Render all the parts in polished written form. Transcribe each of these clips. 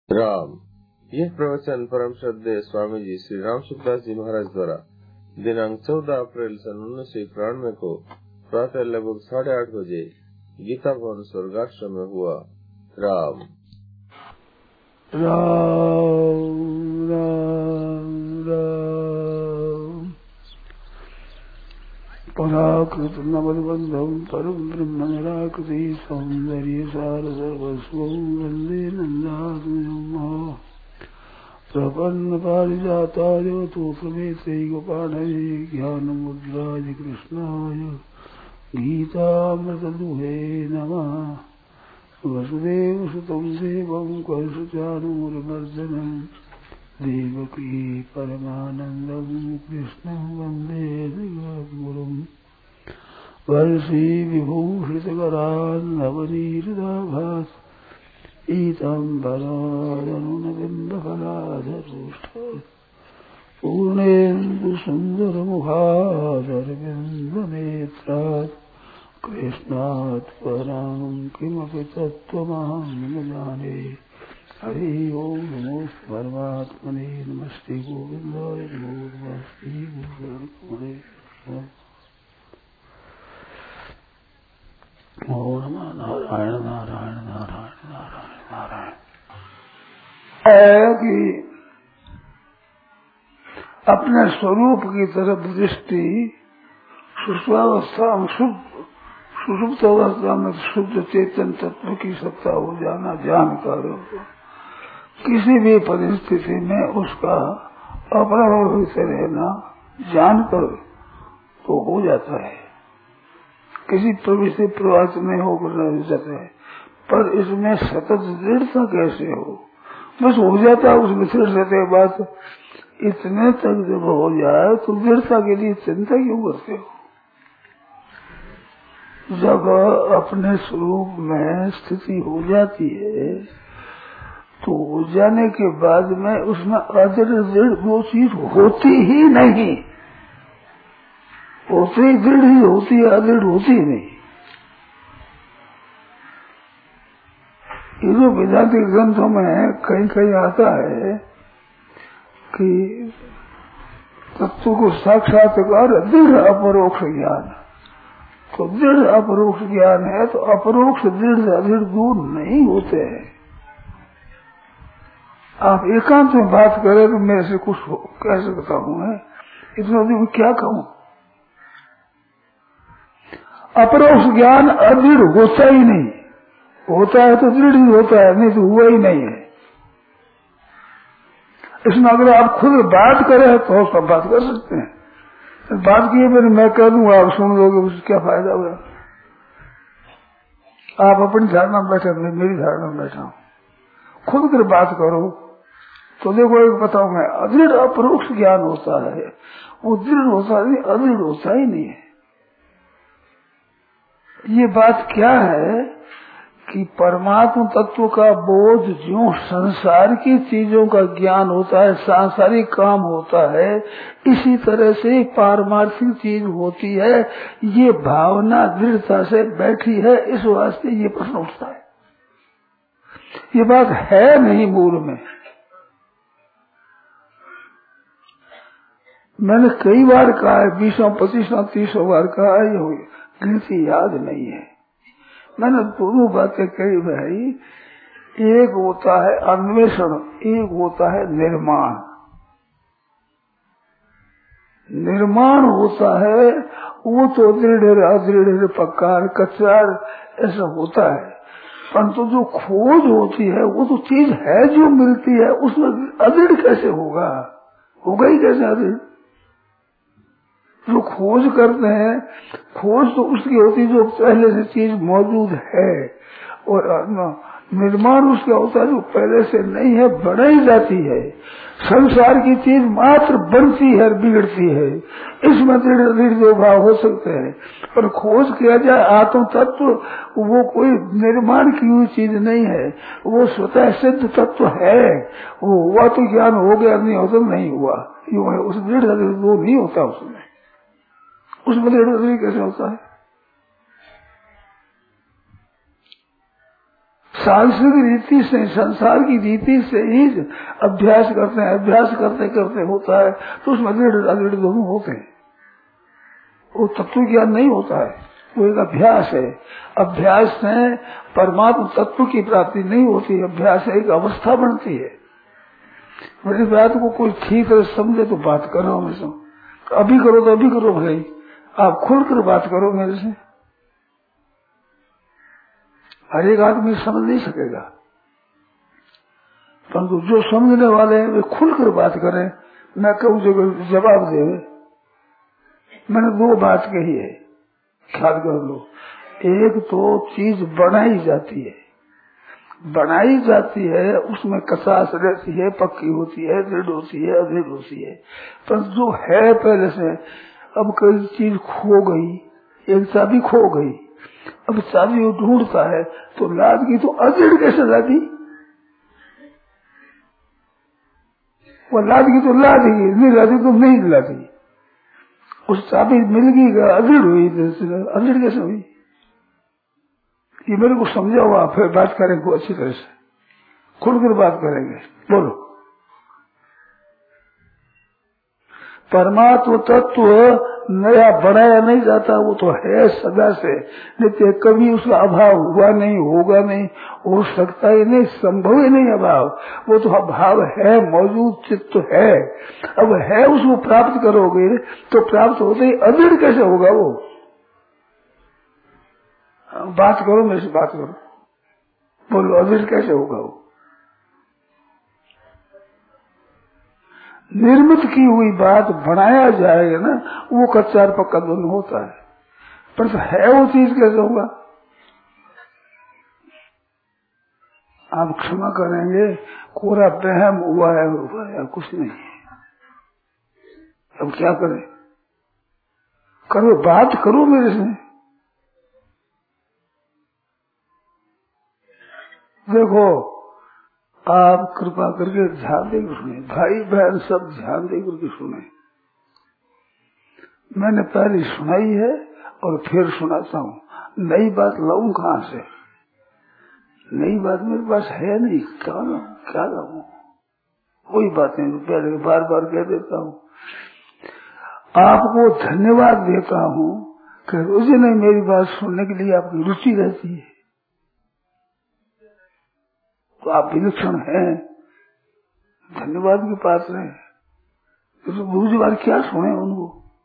राम। यह प्रवचन परम श्रद्धेय स्वामी जी श्री राम सुखदास जी महाराज द्वारा दिनांक 14 अप्रैल सन 1991 को प्रातः लगभग 8:30 बजे गीता भवन स्वर्गाश्रम में हुआ। राम राम राम राम। पराकृत नवबंधम परम ब्रह्म निराकृति सौंदर्य सार सर्वस्वं वंदे नंदात्मजं प्रपन्न पारिजाताय तोत्रवेत्रैकपाणये ज्ञानमुद्राय कृष्णाय गीतामृतदुहे नमः। वसुदेवसुतं देवं कंसचाणूरमर्दनं देवकी परमानन्दं कृष्णं वन्दे जगद्गुरुं। वर्षी विभूषितकरान् नवनीरदाभास ईताम्बरादरुणबिम्बफलाधरोष्ठात् पूर्णेन्दुसुन्दरमुखादरविन्दनेत्रात् कृष्णात् परं किमपि तत्त्वमहं न जाने। हरि ओम नमो परमात्मने नमस्ते गोविन्दाय नमस्ते गुरुर्गुणे ओम नमः नारायण नारायण नारायण नारायण नारायण। है कि अपने स्वरूप की तरफ दृष्टि सुषुप्तावस्था में सुषुप्त अवस्था में शुद्ध चेतन तत्व की सत्ता हो जाना जानकर किसी भी परिस्थिति में उसका अप्रभावित रहना जानकर तो हो जाता है। किसी प्रवृत्ति प्रवास में होकर रह जाता है, पर इसमें सतत दृढ़ता कैसे हो? बस हो जाता है उसमें दृढ़ता बात इतने तक जब हो जाए तो दृढ़ता के लिए चिंता क्यों करते हो? जब अपने स्वरूप में स्थिति हो जाती है तो हो जाने के बाद में उसमें अदृढ़ वो चीज होती ही नहीं, होती दृढ़ ही होती है, अदृढ़ होती नहीं। ये जो वेदांतिक ग्रंथों में कहीं कहीं आता है कि तत्व को साक्षात्कार दृढ़ अपरोक्ष ज्ञान, तो दृढ़ अपरोक्ष ज्ञान है तो अपरोक्ष दृढ़ अदृढ़ दूर नहीं होते हैं। आप एकांत में बात करें तो मेरे से कुछ कह सकता हूँ, इतना दिन क्या कहूँ? अपरोक्ष ज्ञान अदृढ़ होता ही नहीं, होता है तो दृढ़ ही होता है, नहीं तो हुआ ही नहीं है। इसमें अगर आप खुद बात करें तो सब बात कर सकते हैं, बात किए मैंने मैं कह दूंगा आप सुन लोगे, उससे क्या फायदा हुआ? आप अपनी धारणा में बैठे, मैं मेरी धारणा में बैठा हूँ, खुद कर बात करो तो देखो एक बताओ मैं अदृढ़ अपरोक्ष ज्ञान होता है, वो दृढ़ होता नहीं, अदृढ़ होता ही नहीं है। ये बात क्या है कि परमात्म तत्व का बोध जो संसार की चीजों का ज्ञान होता है, सांसारिक काम होता है, इसी तरह से पारमार्थिक चीज होती है। ये भावना दृढ़ता से बैठी है, इस वास्ते ये प्रश्न उठता है। ये बात है नहीं मूल में। मैंने कई बार कहा है, 20, 25, 30 बार कहा है, ये गिनती याद नहीं है। मैंने दोनों बातें कही भाई, एक होता है अन्वेषण, एक होता है निर्माण। निर्माण होता है वो तो दृढ़ अदृढ़ पक्का कच्चा ऐसा होता है, परंतु जो खोज होती है वो तो चीज है जो मिलती है, उसमें अदृढ़ कैसे होगा? होगा ही कैसे अदृढ़? जो खोज करते हैं, खोज तो उसकी होती जो पहले से चीज मौजूद है, और निर्माण उसका होता है जो पहले से नहीं है, बढ़ाई जाती है। संसार की चीज मात्र बनती है, बिगड़ती है, इसमें दृढ़ भाव हो सकते हैं। पर खोज किया जाए आत्म तत्व, वो कोई निर्माण की हुई चीज नहीं है, वो स्वतः सिद्ध तत्व है। वो हुआ तो ज्ञान हो गया, नहीं होता नहीं हुआ, यूं है। उस दृढ़ वो नहीं होता, उसमें दृढ़ कैसे होता है? सांसारिक रीति से, संसार की रीति से ही अभ्यास करते हैं, अभ्यास करते करते होता है तो उसमें अदृढ़ दोनों होते हैं। वो तत्व ज्ञान नहीं होता है, वो एक अभ्यास है। अभ्यास से परमात्मा तत्व की प्राप्ति नहीं होती, अभ्यास से एक अवस्था बनती है। मेरी बात को कोई ठीक तरह समझे तो बात करो हमेशा, अभी करो तो अभी करो भाई, आप खुलकर बात करो मेरे से। हर एक आदमी समझ नहीं सकेगा, परंतु जो समझने वाले हैं वे खुलकर बात करें। मैं कहूँ जो जवाब दे, मैंने दो बात कही है, ख्याल कर लो। एक तो चीज बनाई जाती है, बनाई जाती है उसमें कसास रहती है, पक्की होती है, दृढ़ होती है, अदृढ़ होती है। पर जो है पहले से, अब कोई चीज खो गई, एक चाबी खो गई, अब चाबी वो ढूंढता है तो लाद की तो अदृढ़ कैसे लादी, वो लाद की तो लादेगी, नहीं लादी तो नहीं लादी। उस चाबी मिल गई, अदृढ़ हुई, अदृढ़ कैसे हुई, ये मेरे को समझा हुआ। फिर बात करेंगे अच्छी तरह से, खुलकर बात करेंगे। बोलो। परमात्म तत्व नया बनाया नहीं जाता, वो तो है सदा से नित्य, कभी उसका अभाव हुआ नहीं, होगा नहीं, हो सकता ही नहीं, संभव ही नहीं अभाव। वो तो अभाव है, मौजूद चित्त है। अब है, उसको प्राप्त करोगे तो प्राप्त होते ही अदृढ़ कैसे होगा वो। बात करो मेरे से, बात करो, बोलो अदृढ़ कैसे होगा वो। निर्मित की हुई बात बनाया जाएगा ना, वो कच्चा और पक्का दोनों होता है, पर तो है वो चीज कैसे होगा। आप क्षमा करेंगे, कोरा वहम हुआ है, कुछ नहीं है। अब क्या करें, करो बात करो मेरे से। देखो, आप कृपा करके ध्यान देकर सुने, भाई बहन सब ध्यान देकर के सुने। मैंने पहले सुनाई है और फिर सुनाता हूँ, नई बात लाऊं कहाँ से, नई बात मेरे पास है नहीं, क्या लाऊं, वही बातें पहले बार बार कह देता हूँ। आपको धन्यवाद देता हूँ कि रोज नहीं मेरी बात सुनने के लिए आपकी रुचि रहती है, तो आप विलक्षण हैं, धन्यवाद के पास रहे। तो दूसरी बार क्या सुने उनको।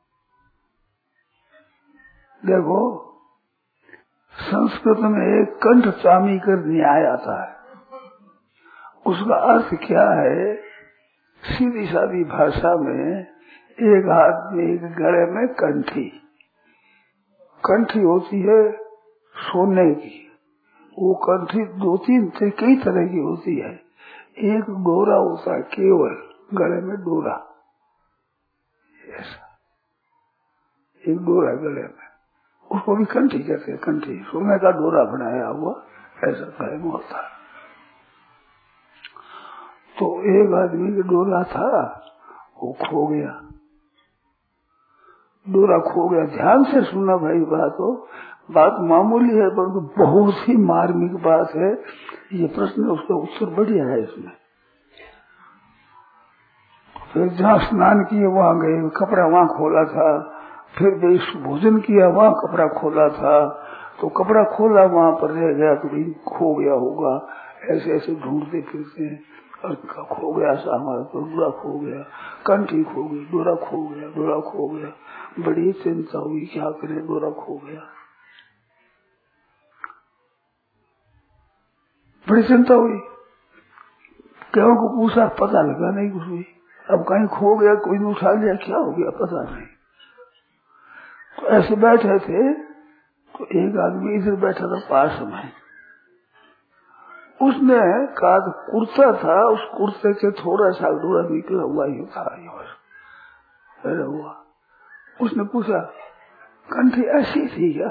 देखो, संस्कृत में एक कंठ चामी कर न्याय आता है, उसका अर्थ क्या है, सीधी सादी भाषा में एक आदमी के गले में कंठी, कंठी होती है सोने की, वो कंठी दो तीन से कई तरह की होती है। एक डोरा होता है, केवल गले में डोरा, ऐसा एक डोरा गले में, उसको भी कंठी कहते हैं। कंठी सोने का डोरा बनाया हुआ ऐसा गले में होता है। तो एक आदमी का डोरा था, वो खो गया, डोरा खो गया। ध्यान से सुनना भाई, बात मामूली है परंतु बहुत ही मार्मिक बात है। ये प्रश्न उसका उत्तर बढ़िया है इसमें। फिर जहाँ स्नान किए वहाँ गए, कपड़ा वहाँ खोला था, फिर भोजन किया वहाँ कपड़ा खोला था, तो कपड़ा खोला वहाँ पर रह गया, तो कहीं खो गया होगा। ऐसे ऐसे ढूंढते फिरते हैं और खो गया सामान, तो डोरा खो गया, कंठी खो गई, डोरा खो गया, डोरा खो गया। बड़ी चिंता हुई, क्या करें, डोरा खो गया, बड़ी चिंता हुई। क्यों को पूछा, पता लगा नहीं कुछ भी। अब कहीं खो गया, कोई ने उठा लिया, क्या हो गया पता नहीं। तो ऐसे बैठे थे, तो एक आदमी इधर बैठा था पास में, उसने कहा कुर्ता था, उस कुर्ते से थोड़ा सा डोरा निकला हुआ ही था, हुआ। उसने पूछा, कंठी ऐसी थी क्या?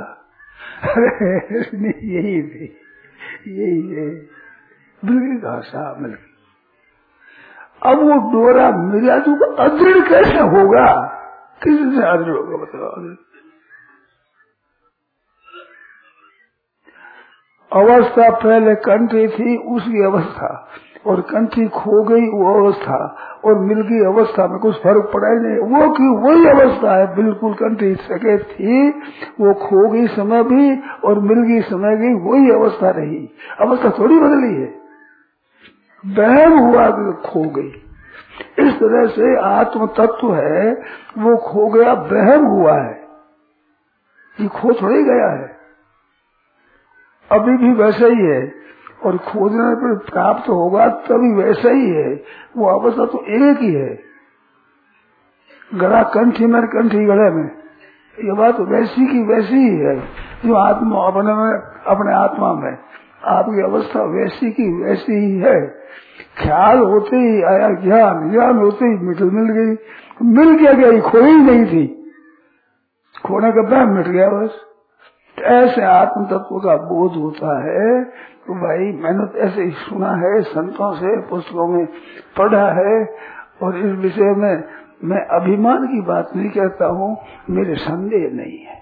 यही थी, यही है, बिल्कुल घासा मिल। अब वो डोरा मिला तो अदृढ़ कैसे होगा, किसी से अदृढ़ होगा बताओ। अवस्था पहले कंठी थी उसकी अवस्था, और कंठी खो गई वो अवस्था, और मिल गई अवस्था में कुछ फर्क पड़ा ही नहीं। वो की वही अवस्था है, बिल्कुल कंठी सके थी, वो खो गई समय भी और मिल गई समय भी वही अवस्था रही, अवस्था थोड़ी बदली है। बहम हुआ कि खो गई, इस तरह से आत्म तत्व है वो खो गया, बहम हुआ है, ये खो थोड़ी गया है, अभी भी वैसा ही है, और खोजने पर प्राप्त होगा तभी वैसा ही है। वो अवस्था तो एक ही है, गला कंठी में कंठी गले में, ये बात वैसी की वैसी ही है जो आत्मा अपने आत्मा में आपकी अवस्था वैसी की वैसी ही है। ख्याल होते ही आया ज्ञान, ज्ञान होते ही मिल गई, मिल क्या गई, खोई नहीं थी, खोने का बहम मिट गया बस। ऐसे आत्म तत्व का बोध होता है। तो भाई मैंने तो ऐसे ही सुना है, संतों से पुस्तकों में पढ़ा है, और इस विषय में मैं अभिमान की बात नहीं कहता हूँ, मेरे संदेह नहीं है,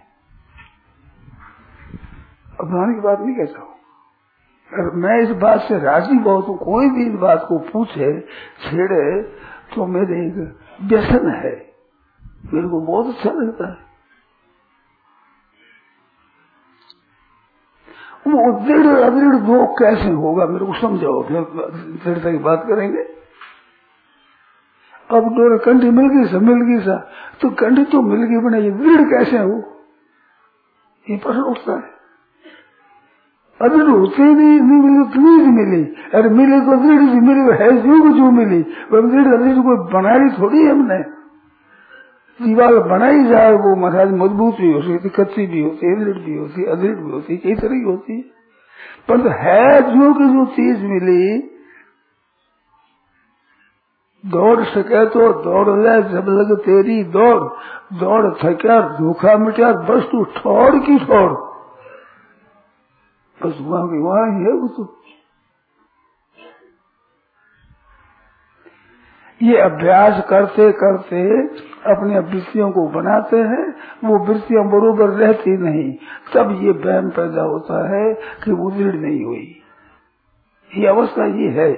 अभिमान की बात नहीं कहता हूँ। मैं इस बात से राजी बहुत हूँ, कोई भी इस बात को पूछे छेड़े तो मेरे एक व्यसन है, मेरे को बहुत अच्छा लगता है। वो दृढ़ अदृढ़ दो कैसे होगा मेरे को समझाओ, फिर दृढ़ता की बात करेंगे। अब दो कंठी मिल गई सा, मिल गई सा, तो कंठी तो मिल गई बना, ये दृढ़ कैसे हो, ये प्रश्न उठता है। अदृढ़ होते ही नहीं मिली तो नहीं मिली, अरे मिली तो दृढ़ सी मिली, है जो मिली, दृढ़ अदृढ़ को बनाई थोड़ी हमने, दीवार बनाई जाए वो महाराज मजबूत भी हो सकती, कच्ची भी होती, दृढ़ भी होती, अदृढ़ भी होती, कई तरह की होती है, पर है जो की जो चीज मिली, दौड़ सके तो दौड़ ले जब लग तेरी दौड़, दौड़ थक्या धोखा मिटा, बस तू ठोड़ की ठोड़, बस वहां की वहां ही है वो तो। ये अभ्यास करते करते अपने वृत्तियों को बनाते हैं, वो वृत्तियां बरोबर रहती नहीं, तब ये वहम पैदा होता है कि वो दृढ़ नहीं हुई। ये अवस्था ये है,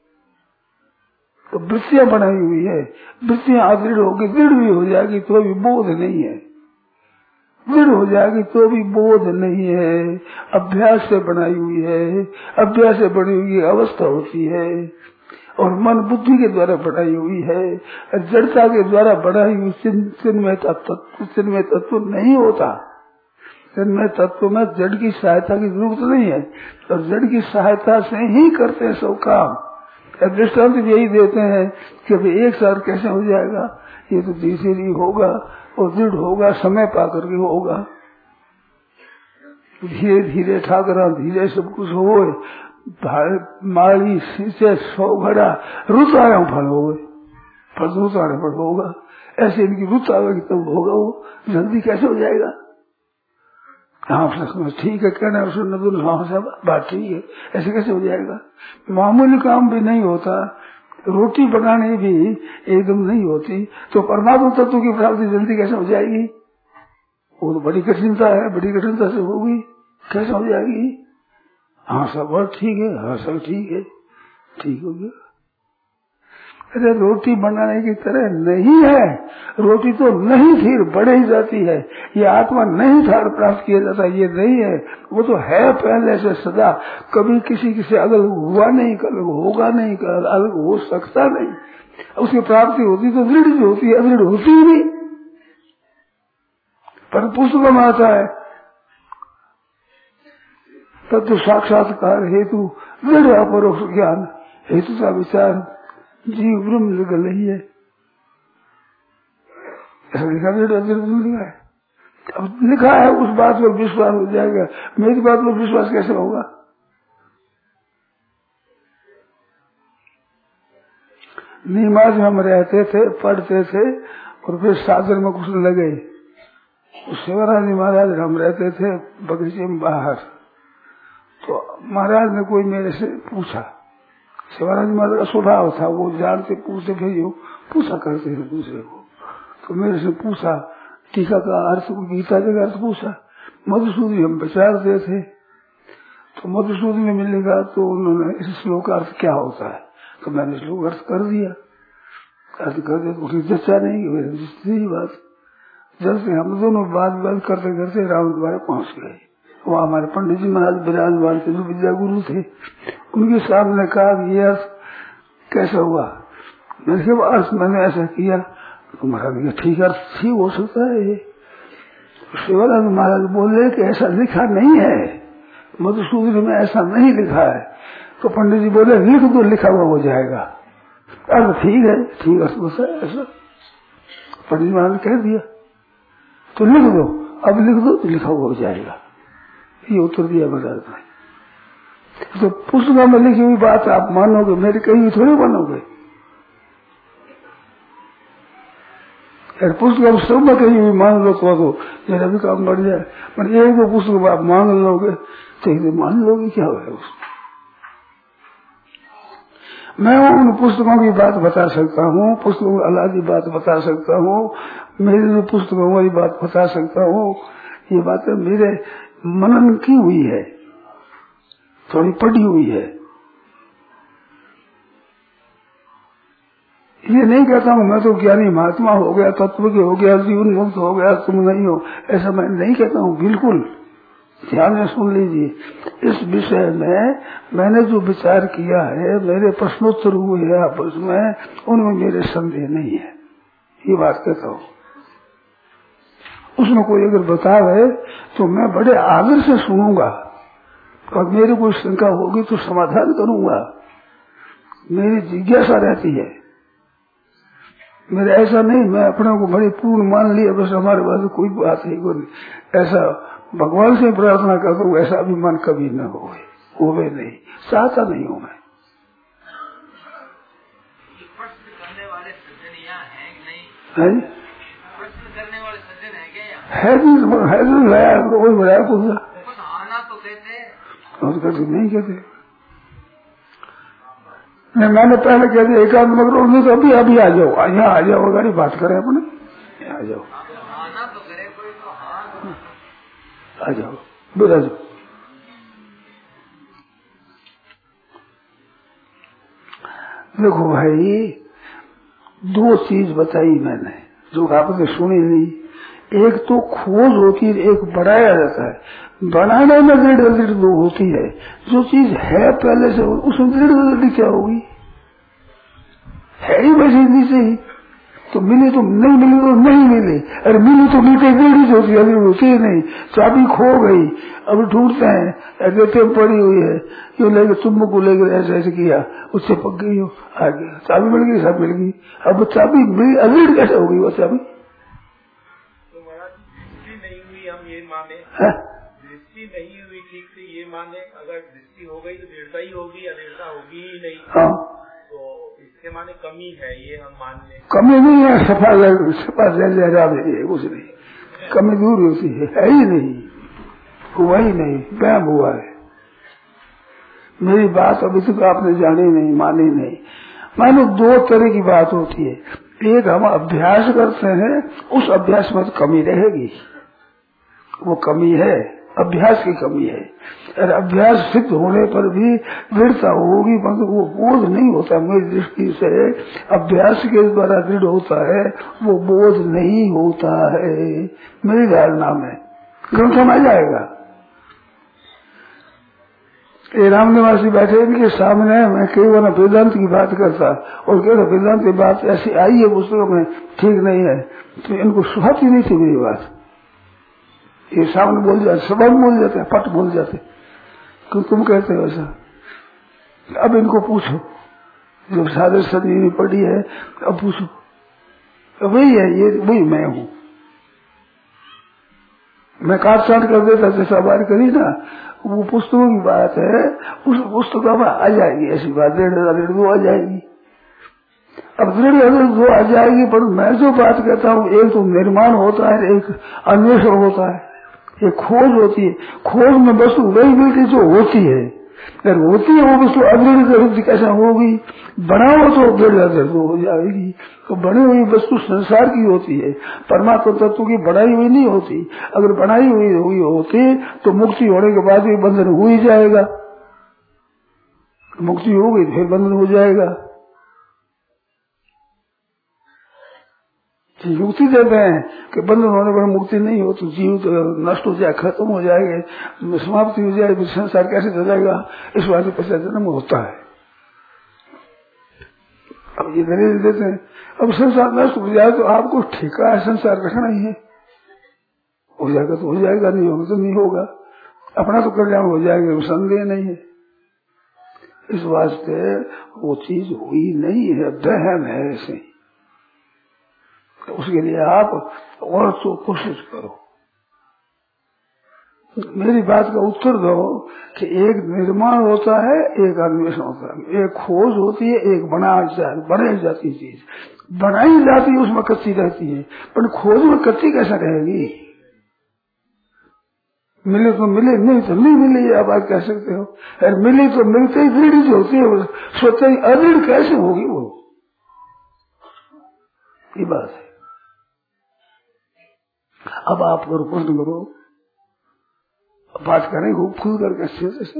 तो वृत्तियां बनाई हुई है, वृत्तियां अदृढ़ होगी, दृढ़ भी हो जाएगी तो भी बोध नहीं है, दृढ़ हो जाएगी तो भी बोध नहीं है, अभ्यास से बनाई हुई है, अभ्यास से बनी हुई अवस्था होती है, और मन बुद्धि के द्वारा बढ़ाई हुई है, जड़ता के द्वारा बढ़ाई हुई चिन्मय तत्व नहीं होता। चिन्मय तत्व में जड़ की सहायता की जरूरत नहीं है, और जड़ की सहायता से ही करते हैं सब काम। दृष्टांत यही देते हैं कि अभी एक साल कैसे हो जाएगा, ये तो धीरे धीरे होगा और दृढ़ होगा, समय पा करके होगा, धीरे धीरे ठाकरा धीरे सब कुछ हो, माली सींचे 100 घड़ा रुत आया फल हो गए, फल रुत आने पर होगा, ऐसे इनकी रुत आएगी तब होगा, वो जल्दी कैसे हो जाएगा। हाँ ठीक है, कहना सुन हाँ सब बात ठीक है, ऐसे कैसे हो जाएगा। मामूली काम भी नहीं होता, रोटी पकाने भी एकदम नहीं होती, तो परमात्मा तत्व की प्राप्ति जल्दी कैसे हो जाएगी, वो तो बड़ी कठिनता है, बड़ी कठिनता से होगी, कैसे हो जाएगी। हाँ सब बात ठीक है, हाँ सब ठीक है, ठीक हो गया। अरे रोटी बनाने की तरह नहीं है, रोटी तो नहीं फिर बढ़ ही जाती है, ये आत्मा नहीं था प्राप्त किया जाता, ये नहीं है, वो तो है पहले से सदा, कभी किसी से अलग हुआ नहीं, अलग होगा नहीं, अलग हो सकता नहीं, उसकी प्राप्ति होती तो दृढ़ भी होती है, अदृढ़ होती ही नहीं। पर पुस्तकों में आता है तत्व साक्षात्कार हेतु दृढ़ अपरोक्ष ज्ञान हेतु का विचार जीव ब्रह्म निकल रही है, लिखा है। अब लिखा है उस बात पर विश्वास हो जाएगा, मेरी बात पर विश्वास कैसे होगा। नीमाज में हम रहते थे, पढ़ते थे, और फिर सागर में कुछ लगे, शिवराज महाराज हम रहते थे बगीचे में बाहर, तो महाराज ने कोई मेरे से पूछा, शिवराज महाराज का स्वभाव था, वो जानते पूछते थे, पूछा करते थे दूसरे को, तो मेरे से पूछा टीका का अर्थ, गीता का अर्थ पूछा, मधुसूदन हम विचारते थे, तो तो मधुसूदन ने मिलेगा तो उन्होंने इस श्लोक का अर्थ क्या होता है, तो मैंने श्लोक अर्थ कर दिया। अर्थ कर दिया तो जच्चा नहीं बात। जब से हम दोनों बात करते करते राम द्वारा पहुंच गए। वहाँ हमारे पंडित जी महाराज विराजमान थे, जो विद्या गुरु थे। उनके सामने कहा ये अर्थ कैसा हुआ। मैंने कहा अर्थ मैंने ऐसा किया। तो महाराज ठीक अर्थ ठीक हो सकता है। ये शिवानंद महाराज बोले कि ऐसा लिखा नहीं है, मधुसूदन में ऐसा नहीं लिखा है। तो पंडित जी बोले लिख दो, लिखा हुआ हो जाएगा। अर्थ ठीक है, ठीक अर्थ होता है ऐसा। पंडित जी महाराज ने कह दिया तो लिख दो, अब लिख दो तो लिखा हुआ हो जाएगा। ये उत्तर दिया महाराज ने। तो पुस्तक में लिखी हुई बात आप मानोगे, मेरी कही हुई थोड़ी मानोगे। पुस्तक सब में कही हुई मान लो तो मेरा भी काम बढ़ जाए। पर एक दो पुस्तक आप मान लोगे तो एक मान लोगे, क्या होगा उसमें। मैं उन पुस्तकों की बात बता सकता हूँ, पुस्तकों की अल्लाह की बात बता सकता हूँ, मेरी जो पुस्तकों वाली बात बता सकता हूँ। ये बातें मेरे मनन की हुई है, थोड़ी पढ़ी हुई है। ये नहीं कहता हूँ मैं तो ज्ञानी महात्मा हो गया, तत्व के हो गया, जीवन मुक्त हो गया, तुम नहीं हो, ऐसा मैं नहीं कहता हूँ। बिल्कुल ध्यान में सुन लीजिए। इस विषय में मैंने जो विचार किया है, मेरे प्रश्नोत्तर हुए हैं आपस में, उनमें मेरे संदेह नहीं है। ये बात कहता हूँ। उसमें कोई अगर बतावे तो मैं बड़े आदर से सुनूंगा, और मेरी कोई शंका होगी तो समाधान करूंगा। मेरी जिज्ञासा रहती है। मेरा ऐसा नहीं मैं अपने को बड़ी पूर्ण मान लिया बस हमारे पास कोई बात नहीं, कोई ऐसा भगवान से प्रार्थना करता हूँ ऐसा अभिमान कभी न होवे नहीं, चाहता नहीं हूँ मैं। प्रश्न करने वाले सज्जन यहाँ हैं कि नहीं? प्रश्न करने वाले सज्जन है क्या? है तो लाया कोई बनाया कुछ आना तो कहते नहीं कहते। नहीं मैंने पहले कह दिया एकांत में करो, तो अभी आ जाओ, यहाँ आ जाओ, गाड़ी बात करें अपने, आ जाओ आना तो करे कोई तो हाँ आ जाओ बेटा जाओ। देखो भाई दो चीज बताई मैंने जो आपने सुनी नहीं। एक तो खोज होती है, एक बढ़ाया जाता है। बनाने में दृढ़ दो होती है। जो चीज है पहले से उसमें दृढ़ क्या होगी, है ही वैसे नीचे ही। तो मिली तो नहीं मिली तो नहीं मिली, अरे मिली तो नीचे दृढ़ होती है, अभी होती ही नहीं। चाबी खो गई, अब ढूंढते हैं, रेते में पड़ी हुई है, क्यों लेकर चुम्बक को लेकर ऐसे ऐसे किया, उससे पक गई हो, आ गया चाबी मिल गई, सब मिल गई। अब चाबी मिली अदृढ़ कैसे हो गई वो चाबी? हम ये माने दृष्टि नहीं हुई ठीक से, ये माने अगर दृष्टि हो गई तो दृढ़ता ही होगी, अदृढ़ता होगी ही नहीं। हाँ तो इसके माने कमी है, ये हम मान लें। कमी नहीं है, सफा लहरा नहीं है, कुछ नहीं। कमी दूर होती है ही नहीं, हुआ ही नहीं, वहम हुआ है। मेरी बात अभी तक आपने जानी नहीं, मानी नहीं। मानो दो तरह की बात होती है। एक हम अभ्यास करते हैं, उस अभ्यास में तो कमी रहेगी, वो कमी है, अभ्यास की कमी है। और अभ्यास सिद्ध होने पर भी दृढ़ता होगी, परंतु वो बोध नहीं होता। मेरी दृष्टि से अभ्यास के द्वारा दृढ़ होता है, वो बोध नहीं होता है मेरी धारणा में। ग्रंथ में आ जाएगा। ये रामनिवासी बैठे इनके सामने मैं केवल वेदांत की बात करता और केवल वेदांत की बात ऐसी आई है पुस्तकों में ठीक नहीं है, तो इनको सुहाती नहीं थी मेरी बात। ये सामने बोल जाते, सबक बोल जाते, पट बोल जाते, क्यों तुम कहते हो ऐसा। अब इनको पूछो, जो साधु संजीवनी पढ़ी है, अब पूछो, वही है, ये वही मैं हूँ। मैं काट छाट कर देता जैसा बात करी ना, वो पुस्तकों की बात है, उस पुस्तकों में आ जाएगी ऐसी बात, दृढ़ वो आ जाएगी। अब दृढ़ वो आ जाएगी, पर मैं जो बात कहता हूँ, एक तो निर्माण होता है, एक अन्वेषण होता है, एक खोज होती है। खोज में वस्तु वही मिलती जो होती है, अगर होती है वो वस्तु अदृढ़ कैसा होगी, बनाओ तो दृढ़ हो जाएगी। तो बनी हुई वस्तु संसार की होती है, परमात्मा तत्व की बनाई हुई नहीं होती। अगर बनाई हुई होती तो मुक्ति होने के बाद भी बंधन हो ही जाएगा। मुक्ति हो गई फिर बंधन हो जाएगा। युक्ति देते हैं कि बंधन होने पर मुक्ति नहीं हो तो जीव तो नष्ट हो जाए, खत्म हो जाएगा, समाप्ति हो जाए, संसार कैसे चलेगा, इस बात में 50 जन्म होता है। अब ये दलील देते हैं अब संसार नष्ट हो जाए तो आपको ठेका है संसार रखना ही है, हो जाएगा तो हो जाएगा, नहीं होगा तो नहीं होगा, अपना तो कल्याण हो जाएगा, संदेह नहीं है। इस वास्ते वो चीज हुई नहीं है, दहन है ऐसे ही। तो उसके लिए आप और तो कोशिश करो। मेरी बात का उत्तर दो कि एक निर्माण होता है, एक अन्वेषण होता है, एक खोज होती है, एक बनाई जाती चीज बनाई जाती है, उसमें कच्ची रहती है, पर खोज में कच्ची कैसा रहेगी? मिले तो मिले, नहीं तो नहीं मिले, आप आज कह सकते हो। अरे मिली तो मिलते ही दृढ़ जो होती है, सोचते ही अदृढ़ कैसे होगी वो? ये बात है। अब आप करो, प्रश्न करो, बात करें खूब खुद करके अच्छे से।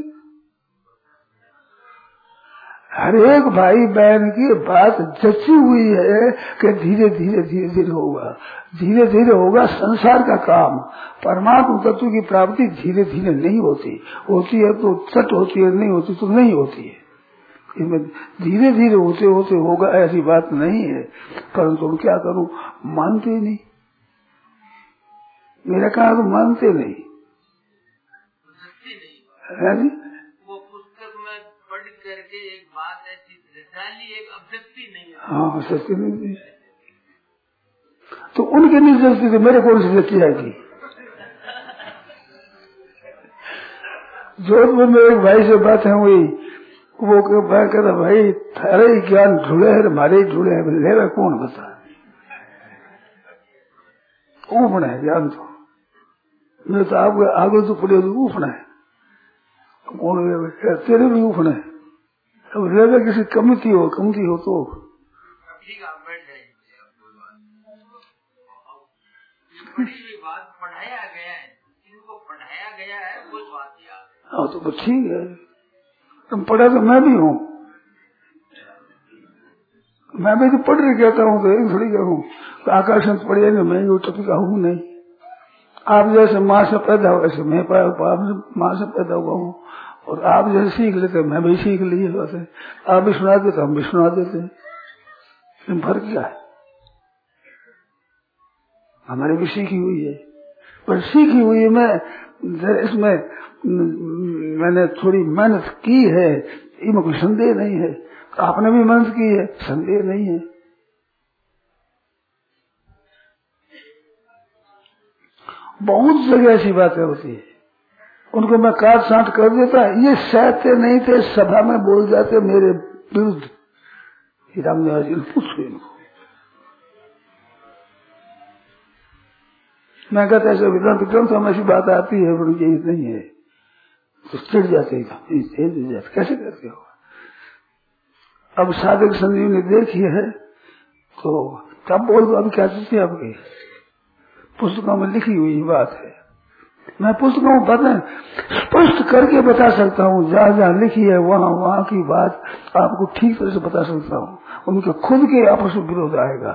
हर एक भाई बहन की बात जची हुई है कि धीरे धीरे धीरे धीरे होगा, धीरे धीरे होगा संसार का काम। परमात्मा तत्व की प्राप्ति धीरे धीरे नहीं होती, होती है तो चट होती है, नहीं होती तो नहीं होती है। इसमें धीरे धीरे होते होते होगा ऐसी बात नहीं है, परंतु क्या करूं, मानते नहीं। मेरा कहा तो मानते नहीं है जी। वो पुस्तक में पढ़ करके एक बात ऐसी एक अभिव्यक्ति नहीं है। हाँ सच्ची नहीं, तो उनके निर्जस्ती से मेरे कौन सी सच्ची आएगी? जोधपुर में एक भाई से बात है हुई, वो मैं कहता भाई थारे ही ज्ञान ढूंढे है, हमारे ही ढूंढे है, लेगा कौन बता? ऊपना है ज्ञान तो, मैं तो आपके आगे तो पड़े तो ऊपना है, कौन तेरे भी ऊपना है। अब लेगा किसी कमती हो तो ठीक है, बैठ जाइए। बात पढ़ाया गया है, इनको पढ़ाया गया है, वो बात याद। हाँ तो ठीक है, तुम पढ़ा तो मैं भी हूँ, मैं भी तो पढ़ रही कहता हूँ, तो एक थोड़ी कहूँ आकर्षण पढ़िए नहीं, मैं यूट्यूब का हूँ नहीं। आप जैसे माँ से पैदा हुआ ऐसे मैं माँ से पैदा हुआ हूँ, और आप जैसे सीख लेते मैं भी सीख लिए, वैसे आप भी सुना देते हम भी सुना देते, इसमें फर्क क्या है? हमारी भी सीखी हुई है, पर सीखी हुई है मैं इसमें मैंने थोड़ी मेहनत की है, इसमें कोई संदेह नहीं है। आपने भी मेहनत की है, संदेह नहीं है। बहुत जगह ऐसी बातें होती है, उनको मैं काट साट कर देता, ये सहते नहीं थे, सभा में बोल जाते मेरे विरुद्ध। रामनिवास जी पूछो इनको, मैं कहता ऐसे विद्वान विक्रम तो ऐसी बात आती है, पर ये नहीं है, तो चिढ़ जाते कैसे करते हो? अब साधक संजीव ने देखी है तो तब बोल दो, अब क्या चीज आपकी पुस्तकों में लिखी हुई बात है, मैं पुस्तकों में स्पष्ट करके बता सकता हूँ, जहाँ जहाँ लिखी है वहाँ की बात आपको ठीक तरह से बता सकता हूँ। उनके खुद के आपस में विरोध आएगा।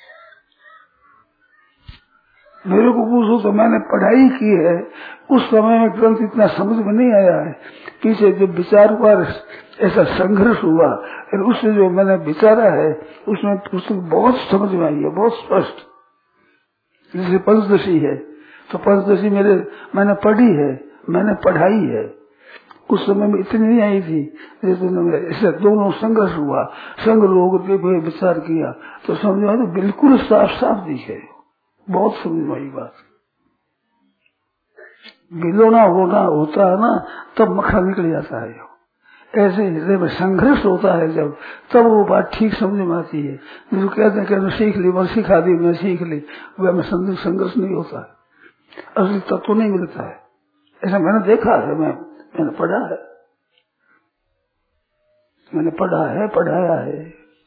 मेरे को पूछो तो मैंने पढ़ाई की है, उस समय में ग्रंथ इतना समझ में नहीं आया है, पीछे जो विचार पर ऐसा संघर्ष हुआ, और उससे जो मैंने विचारा है उसमें पुस्तक बहुत समझ में आई है, बहुत स्पष्ट। जैसे पंचदशी है तो पंचदशी मैंने पढ़ी है, मैंने पढ़ाई है, उस समय में इतनी नहीं आई थी, जैसे दोनों संघर्ष हुआ, संघ लोग विचार किया तो समझ में तो बिल्कुल साफ साफ दिखे, बहुत समझ में आई बात। गिलोना होना होता है ना, तब मक्खन निकल जाता है। ऐसे हृदय में संघर्ष होता है जब, तब वो बात ठीक समझ में आती है। जो कहते हैं कि सीख ली, मैं सिखा दी, मैं सीख ली, वह में संघर्ष नहीं होता है, असली तत्व नहीं मिलता है। ऐसा मैंने देखा है, मैंने पढ़ा है, मैंने पढ़ा है, पढ़ाया है,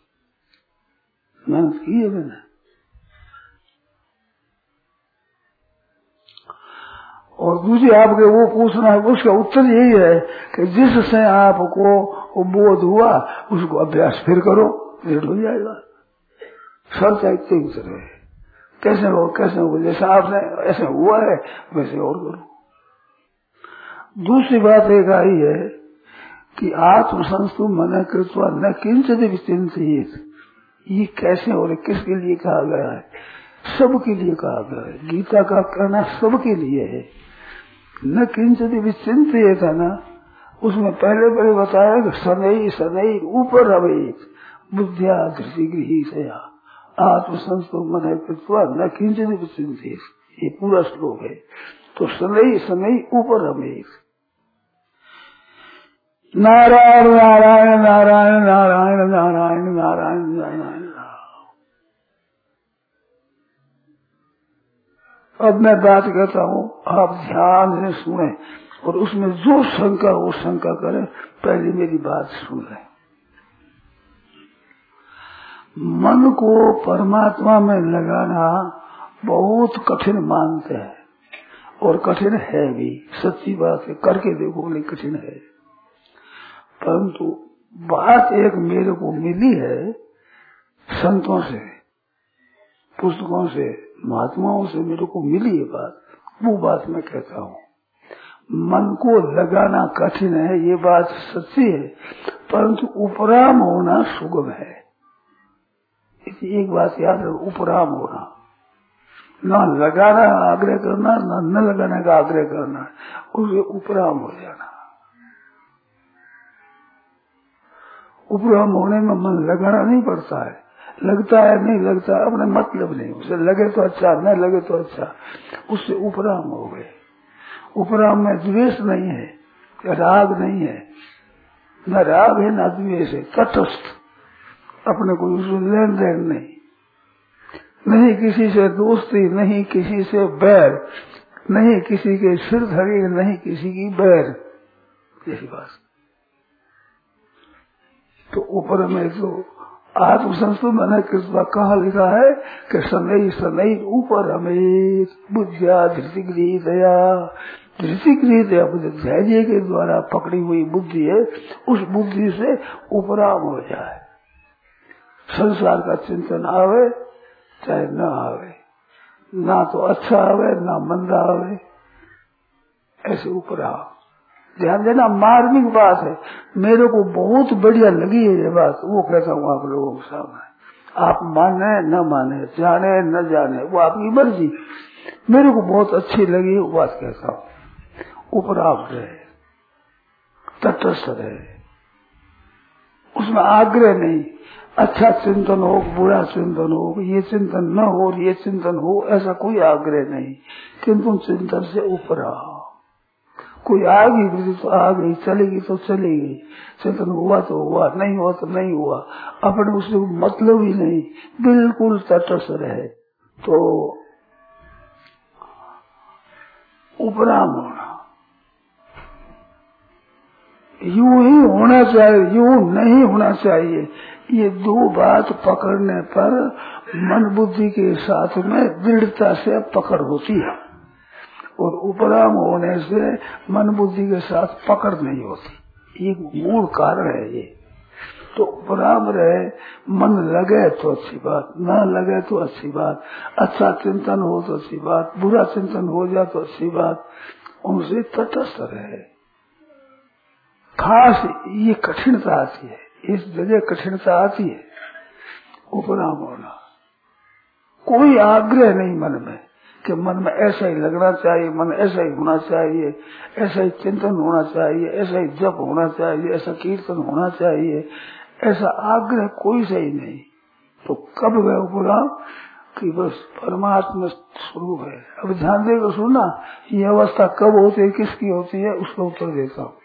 मेहनत की है मैंने। और दूसरी आपके वो पूछना है, उसका उत्तर यही है कि जिससे आपको बोध हुआ उसको अभ्यास फिर करो, दृढ़ हो जाएगा। शर्त इतने उत्तर है। कैसे हो जैसा आपने ऐसा हुआ है वैसे और करो। दूसरी बात एक आई है कि आत्मसंस्तु मन कृत्वा न किंचित विचिंतित, ये कैसे हो रहे, किसके लिए कहा गया है? सबके लिए कहा गया है। गीता का कहना सबके लिए है। न किंचित विचिंतित है ना, उसमें पहले बताया कि सनई सनई ऊपर अवेक बुद्धिया धृति गृहीतया आत्मसंस्तु मन कृत्वा न किंचित विचिंतित, ये पूरा श्लोक है। तो सनई सनई ऊपर अवेक, नारायण नारायण नारायण नारायण नारायण नारायण नारायण। अब मैं बात कहता हूँ, आप ध्यान से सुने और उसमें जो शंका हो शंका करें। पहले मेरी बात सुन लें। मन को परमात्मा में लगाना बहुत कठिन मानते हैं और कठिन है भी, सच्ची बात है। करके देखो, नहीं कठिन है। परंतु बात एक मेरे को मिली है संतों से, पुस्तकों से, महात्माओं से मेरे को मिली है बात, वो बात मैं कहता हूँ। मन को लगाना कठिन है, ये बात सच्ची है, परंतु उपराम होना सुगम है। एक बात याद रखो, उपराम होना, न लगाना आग्रह करना, न लगाने का आग्रह करना, उसे उपराम हो जाना। उपराम होने में मन लगाना नहीं पड़ता है, लगता है नहीं लगता अपने मतलब नहीं, उसे लगे तो अच्छा, न लगे तो अच्छा, उससे उपराम हो गए। उपराम में द्वेष नहीं है, राग नहीं है, न राग है न द्वेष है, तटस्थ, अपने कोई उसमें लेन देन नहीं किसी से दोस्ती, नहीं किसी से बैर, नहीं किसी के सिर धरे, नहीं किसी की बैर, यही बात। तो ऊपर में जो आत्मसंस्तु मैंने कृष्णा कहा लिखा है कि सनई सनई ऊपर हमें बुद्धिया धृति गृहीतया, धृति गृहीतया धैर्य के द्वारा पकड़ी हुई बुद्धि है, उस बुद्धि से उपराम हो जाए। संसार का चिंतन आवे चाहे न आवे, ना तो अच्छा आवे ना मंदा आवे, ऐसे उपराम। ध्यान देना, मार्मिक बात है, मेरे को बहुत बढ़िया लगी है ये बात, वो कहता हूँ आप लोगों के सामने। आप माने न माने, जाने न जाने, वो आपकी मर्जी, मेरे को बहुत अच्छी लगी वो बात कहता हूँ। उपराम रहे, तटस्थ रहे, उसमें आग्रह नहीं, अच्छा चिंतन हो बुरा चिंतन हो, ये चिंतन न हो ये चिंतन हो, ऐसा कोई आग्रह नहीं, किंतु चिंतन से उपराम। कोई आ गई तो आ गई, चलेगी तो चलेगी, चिंतन हुआ तो हुआ, नहीं हुआ तो नहीं हुआ, अपने उससे मतलब ही नहीं, बिल्कुल तटस्थ रहे। तो उपराम होना, यूं ही होना चाहिए, यूं नहीं होना चाहिए। ये दो बात पकड़ने पर मन बुद्धि के साथ में दृढ़ता से पकड़ होती है, और उपराम होने से मन बुद्धि के साथ पकड़ नहीं होती। एक मूल कारण है ये। तो उपराम रहे, मन लगे तो अच्छी बात, न लगे तो अच्छी बात, अच्छा चिंतन हो तो अच्छी बात, बुरा चिंतन हो जाए तो अच्छी बात, उनसे तटस्थ रहे। खास ये कठिनता आती है, इस जगह कठिनता आती है, उपराम होना। कोई आग्रह नहीं मन में कि मन में ऐसा ही लगना चाहिए, मन ऐसा ही होना चाहिए, ऐसा ही चिंतन होना चाहिए, ऐसा ही जप होना चाहिए, ऐसा कीर्तन होना चाहिए, ऐसा आग्रह कोई सही नहीं। तो कब गए उपराम कि बस परमात्मा स्वरूप है। अब ध्यान देकर सुनना, ये अवस्था कब होती है, किसकी होती है, उसका उत्तर देता हूँ।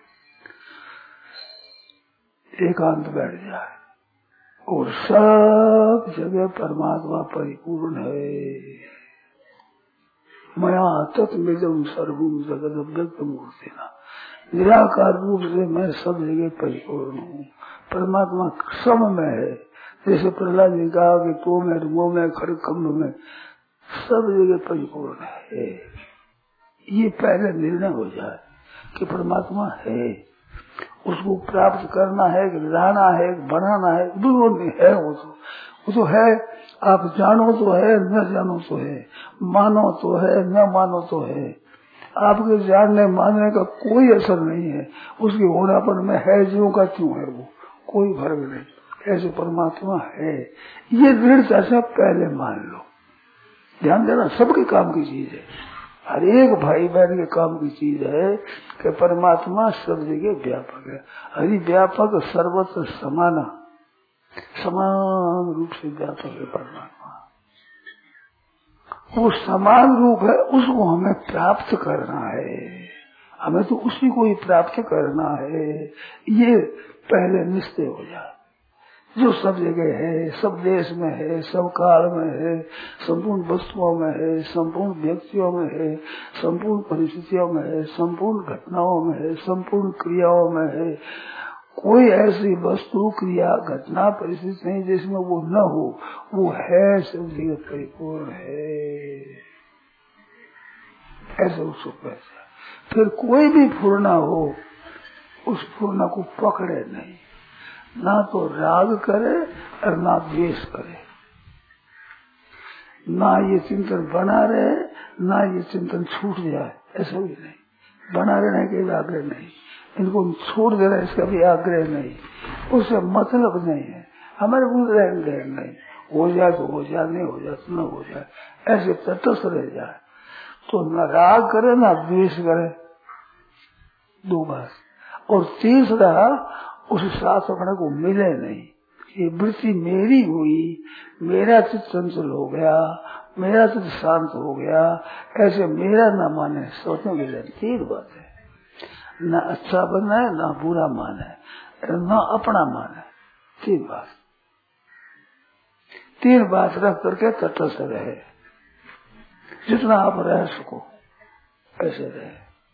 एकांत बैठ जाए और सब जगह परमात्मा परिपूर्ण है। मया तत्मिदं सर्वं जगद व्यक्त मूर्तिना, निराकार रूप से मैं सब जगह परिपूर्ण हूँ। परमात्मा सब में है, जैसे प्रहलाद ने कहा कि तो में वो में खड़खंभ में, सब जगह परिपूर्ण है। ये पहले निर्णय हो जाए कि परमात्मा है, उसको प्राप्त करना है कि लाना है कि बनाना है, दोनों नहीं है। वो तो है। आप जानो तो है, न जानो तो है, मानो तो है, न मानो तो है। आपके जानने मानने का कोई असर नहीं है, उसके होनापन में है ज्यों का त्यों है, वो कोई फर्क नहीं। ऐसे परमात्मा है, ये दृढ़ता से पहले मान लो। ध्यान देना, सबके काम की चीज है, हर एक भाई बहन के काम की चीज है कि परमात्मा सब जगह व्यापक है। हरि व्यापक सर्वत्र समान, समान रूप से व्यापक है परमात्मा। वो समान रूप है, उसको हमें प्राप्त करना है, हमें तो उसी को ही प्राप्त करना है। ये पहले निश्चय हो जाए। जो सब जगह है, सब देश में है, सब काल में है, संपूर्ण वस्तुओं में है, संपूर्ण व्यक्तियों में है, संपूर्ण परिस्थितियों में है, संपूर्ण घटनाओं में है, संपूर्ण क्रियाओं में है। कोई ऐसी वस्तु, क्रिया, घटना, परिस्थिति नहीं जिसमें वो न हो। वो है, सब जगह परिपूर्ण है, ऐसे उसको कहते। फिर कोई भी पूर्णा हो, उस पूर्णा को पकड़े नहीं, ना तो राग करे और ना द्वेष करे, ना ये चिंतन बना रहे, ना ये चिंतन छूट जाए, ऐसा भी नहीं। बना रहने के भी आग्रह नहीं, इनको छोड़ देना इसका भी आग्रह नहीं, उससे मतलब नहीं है। हमारे बुद्ध नहीं, हो जाए तो हो जाए, नहीं हो जाए तो न हो जाए, ऐसे तटस्थ रह जाए। तो न राग करे ना द्वेष करे, दो बात। और तीसरा, उस साथ अपने को मिले नहीं। ये वृत्ति मेरी हुई, मेरा चित्त चंचल हो गया, मेरा चित्त शांत हो गया, ऐसे मेरा न माने, सोचने के लिए तीन बात है। न अच्छा बना है, न बुरा माने, न अपना माने, तीन बात। तीन बात रख करके तटस्थ रहे, जितना आप रह सको ऐसे रहे।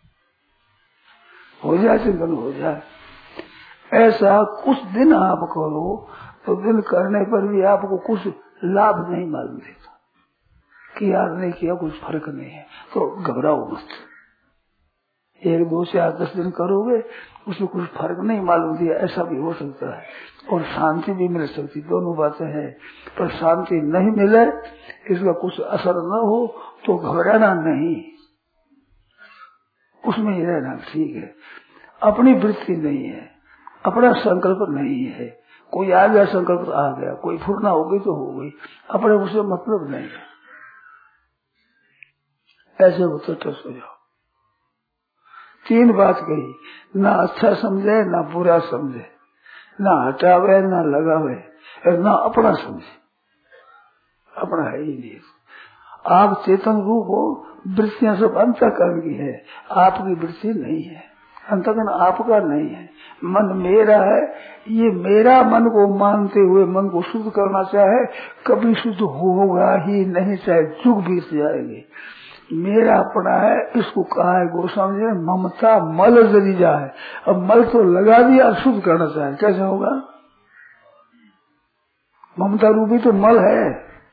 हो जाए चिंतन हो जाए, ऐसा कुछ दिन आप करो तो दिन करने पर भी आपको कुछ लाभ नहीं मालूम देता, किया नहीं किया कुछ फर्क नहीं है, तो घबराओ मत। 1, 2 से 8, 10 दिन करोगे, उसमें कुछ फर्क नहीं मालूम दिया, ऐसा भी हो सकता है। और शांति भी मिल सकती, दोनों बातें हैं। पर शांति नहीं मिले, इसका कुछ असर न हो तो घबराना नहीं, उसमें ही रहना ठीक है। अपनी वृत्ति नहीं है, अपना संकल्प नहीं है, कोई आ गया संकल्प आ गया, कोई फूटना हो गई तो हो गई, अपने उसे मतलब नहीं है। ऐसे हो तो हो जाओ। तीन बात कही, ना अच्छा समझे, ना बुरा समझे, ना हटावे, ना लगावे, और ना अपना समझे। अपना है ही नहीं। आप चेतन रूप हो, वृत्तियां सब अंतःकरण की है, आपकी वृत्ति नहीं है, अंतःकरण आपका नहीं है। मन मेरा है, ये मेरा मन को मानते हुए मन को शुद्ध करना चाहे, कभी शुद्ध होगा ही नहीं, चाहे जुग बीत जाएंगे। मेरा अपना है, इसको कहा है गोस्वामी जी ने, ममता मल जरी जाए। अब मल तो लगा दिया, शुद्ध करना चाहे, कैसे होगा? ममता रूपी तो मल है,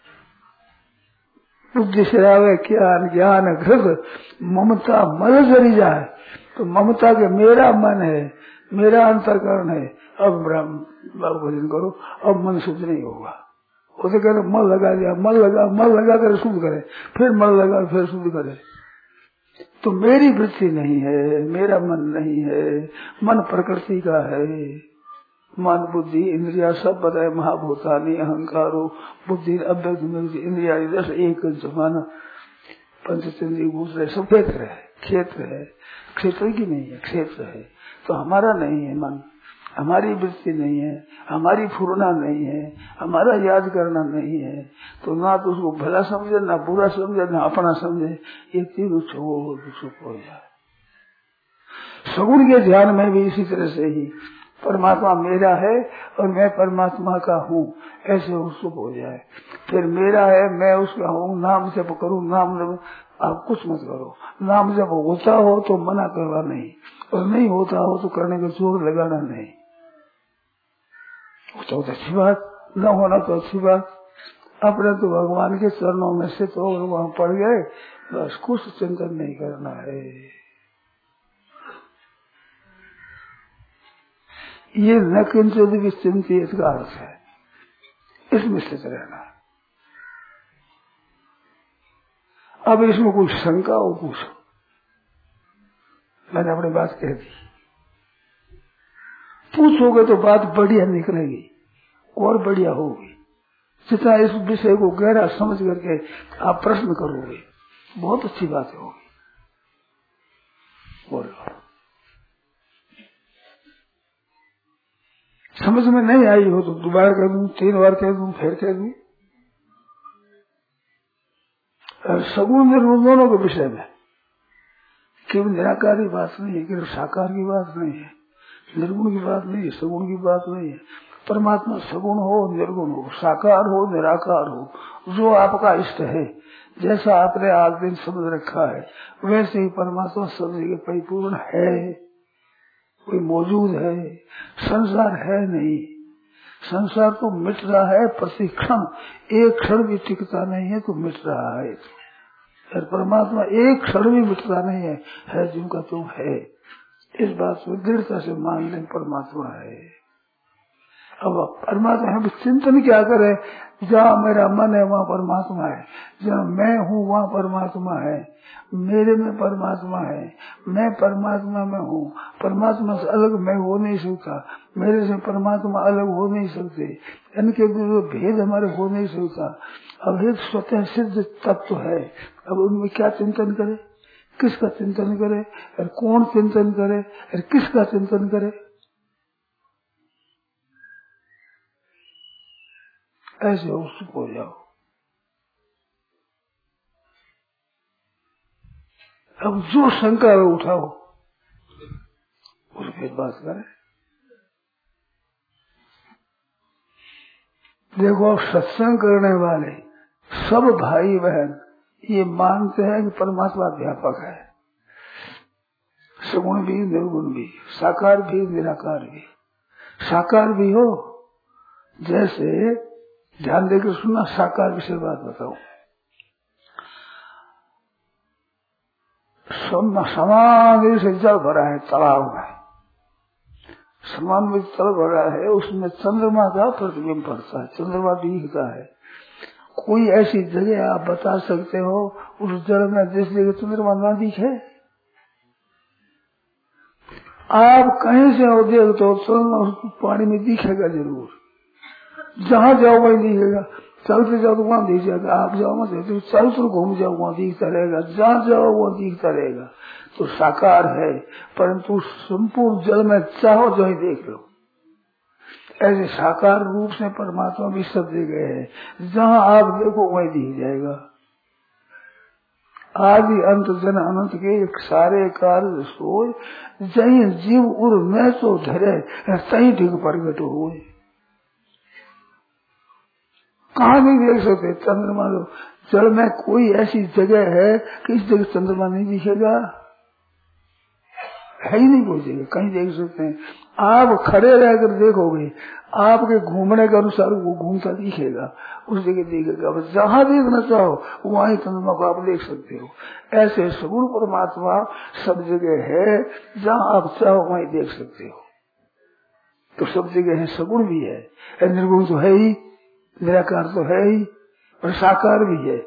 बुद्धि शरावे ज्ञान ज्ञान घृत, ममता मल जरी जाए। तो ममता के मेरा मन है, मेरा अंतःकरण है, अब भजन करो, अब मन शुद्ध नहीं होगा। उसे कहते मल लगा दिया, मल लगा कर शुद्ध करे, फिर मल लगा फिर शुद्ध करे। तो मेरी वृत्ति नहीं है, मेरा मन नहीं है, मन प्रकृति का है। मन बुद्धि इंद्रिया सब बताए, महाभूतानी अहंकारो बुद्धि अव्यक्त इंद्रिया 10 एक जमाना, पंचेंद्रिय भूत सब क्षेत्र है, क्षेत्र है, क्षेत्र की नहीं है, क्षेत्र है। तो हमारा नहीं है मन, हमारी वृत्ति नहीं है, हमारी फुरना नहीं है, हमारा याद करना नहीं है। तो ना तो उसको भला समझे, ना बुरा समझे, ना अपना समझे, ये तीनों चुप हो जाए। सगुण के ध्यान में भी इसी तरह से ही परमात्मा मेरा है और मैं परमात्मा का हूँ, ऐसे उसको हो जाए। फिर मेरा है, मैं उसका हूँ, नाम जप करूँ, नाम जप आप कुछ मत करो। नाम जब होता हो तो मना करना नहीं, और नहीं होता हो तो करने का जोर लगाना नहीं। तो अच्छी बात, न होना तो अच्छी बात। अपने तो भगवान के चरणों में से तो वहां पड़ गए, बस कुछ चिंतन नहीं करना है। ये न किंचित भी चिंतित का अर्थ है, इसमें स्थित रहना। अब इसमें कोई शंका हो पूछो, मैंने अपनी बात कह दी। पूछोगे तो बात बढ़िया निकलेगी और बढ़िया होगी। जितना इस विषय को गहरा समझ करके आप प्रश्न करोगे, बहुत अच्छी बात होगी। बोलो, समझ में नहीं आई हो तो दोबारा कह दूं, 3 बार कह दूं, फिर कह दूं। सगुण निर्गुण दोनों के विषय में केवल निराकारी बात नहीं है, केवल साकार की बात नहीं है, निर्गुण की बात नहीं है, सगुण की बात नहीं है। परमात्मा सगुण हो, निर्गुण हो, साकार हो, निराकार हो, जो आपका इष्ट है, जैसा आपने आज दिन समझ रखा है, वैसे ही परमात्मा सब जगह परिपूर्ण है, कोई मौजूद है। संसार है नहीं, संसार तो मिट रहा है प्रतिक्षण, एक क्षण भी टिकता नहीं है तो मिट रहा है। और परमात्मा एक क्षण भी मिटता नहीं है जिनका तुम है। इस बात को दृढ़ता से मान लें, परमात्मा है। अब परमात्मा हम चिंतन क्या करें, जहाँ मेरा मन है वहाँ परमात्मा है, जहाँ मैं हूँ वहाँ परमात्मा है, मेरे में परमात्मा है, मैं परमात्मा में हूँ। परमात्मा से अलग मैं हो नहीं सकता, मेरे से परमात्मा अलग हो नहीं सकते, इनके भेद हमारे हो नहीं सकता। अब एक स्वतः सिद्ध तत्व है, अब उनमें क्या चिंतन करे, किसका चिंतन करे, और कौन चिंतन करे, और किसका चिंतन करे, ऐसे उत्सुक हो जाओ। अब जो शंका है उठाओ, उस पर बात करें। देखो, सत्संग करने वाले सब भाई बहन ये मानते हैं कि परमात्मा व्यापक है, सगुण भी निर्गुण भी, साकार भी निराकार भी। साकार भी हो, जैसे ध्यान देकर सुनना, साकार विषय बात बताओ। समान से जल भरा है तालाब में, समान में जल भरा है, उसमें चंद्रमा का प्रतिबिंब पड़ता है, चंद्रमा दिखता है। कोई ऐसी जगह आप बता सकते हो उस जल में जिस जगह चंद्रमा ना दिखे? आप कहीं से हो देख तो चंद्रमा पानी में दिखेगा जरूर, जहाँ जाओ वही दिखेगा। चलते जाओ तो वहां दिख जाएगा, आप जाओ मत तो चल तो घूम जाओ वहां दिखता रहेगा, जहाँ जाओ वहां दिखता रहेगा। तो साकार है, परंतु संपूर्ण जल में चाहो जो ही देख लो। ऐसे साकार रूप से परमात्मा भी सब जगह है, जहाँ आप देखो वही दिख जाएगा। आदि अंत जन अनंत के सारे कार्य सोच, जही जीव उर में तो धरे सही ठीक प्रगट हुए। कहाँ नहीं देख सकते चंद्रमा? जल में कोई ऐसी जगह है कि इस जगह चंद्रमा नहीं दिखेगा? है ही नहीं कोई जगह, कहीं देख सकते हैं। आप खड़े रहकर देखोगे, आपके घूमने के अनुसार वो घूमता दिखेगा, उस जगह दिखेगा। बस जहाँ देखना चाहो वहीं चंद्रमा को आप देख सकते हो। ऐसे सगुण परमात्मा सब जगह है, जहाँ आप चाहो वहीं देख सकते हो। तो सब जगह है, सगुण भी है, निर्गुण तो है ही, निराकार तो है ही, और साकार भी है।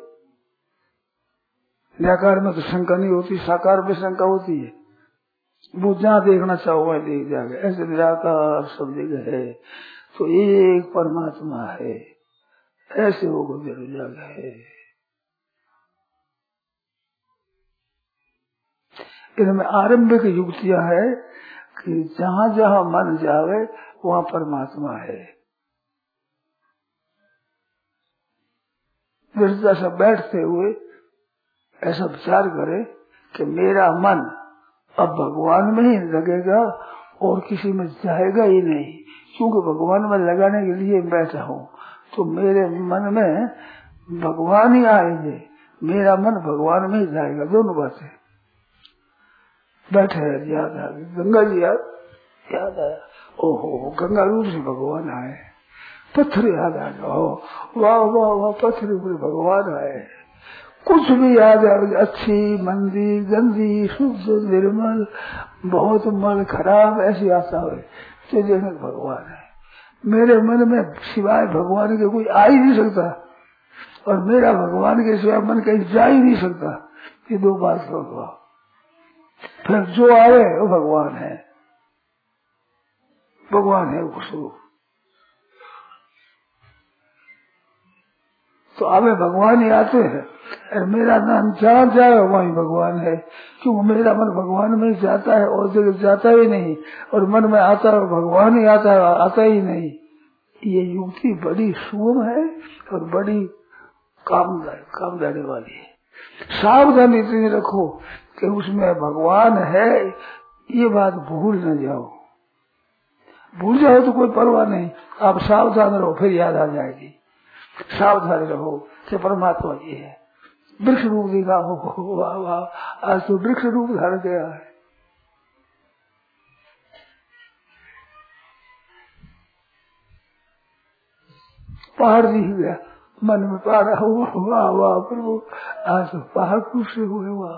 निराकार में तो शंका नहीं होती, साकार में शंका होती है। वो जहाँ देखना चाहो वहीं देख जाएगा। ऐसे निराकार सब जगह है, तो एक परमात्मा है, ऐसे होगा जरूर जगह है। इनमें आरंभिक युक्तियां है कि जहाँ जहाँ मन जावे वहाँ परमात्मा है। दृढ़ता से बैठते हुए ऐसा विचार करे कि मेरा मन अब भगवान में ही लगेगा और किसी में जाएगा ही नहीं, क्योंकि भगवान में लगाने के लिए बैठा हूँ। तो मेरे मन में भगवान ही आएंगे, मेरा मन भगवान में ही जाएगा। दोनों बातें बैठे याद आ गई, गंगा जी याद आया, ओहो गंगा रूप से भगवान आए। पत्थर याद आ गया, वाह वाह वाह, पत्थर ऊपर भगवान आए। कुछ भी याद है, अच्छी मंदी गंदी शुद्ध निर्मल, बहुत मल खराब, ऐसी आशा हो तो जनक भगवान है। मेरे मन में सिवाय भगवान के कोई आ ही नहीं सकता, और मेरा भगवान के सिवाय मन कहीं जा ही नहीं सकता। ये दो बात होगा, फिर जो आए वो भगवान है, भगवान है वो स्वरूप। तो आवे भगवान ही आते हैं, और मेरा नाम जहाँ जाए वहीं भगवान है, क्यों मेरा मन भगवान में जाता है और जगह जाता ही नहीं, और मन में आता है भगवान ही आता है, आता ही नहीं। ये युक्ति बड़ी सुगम है और बड़ी काम देने वाली है। सावधानी इतनी रखो कि उसमें भगवान है, ये बात भूल न जाओ। भूल जाओ तो कोई परवाह नहीं, आप सावधान रहो, फिर याद आ जाएगी। सावधानी रहो कि परमात्मा जी है। वृक्ष रूप दिखा हो, वाह वाह, आज तो वृक्ष रूप धारण गया है। पहाड़ दिख गया, मन में पहाड़ हुआ, वाह वाह प्रभु, आज तो पहाड़ रूप से हुए, वाह।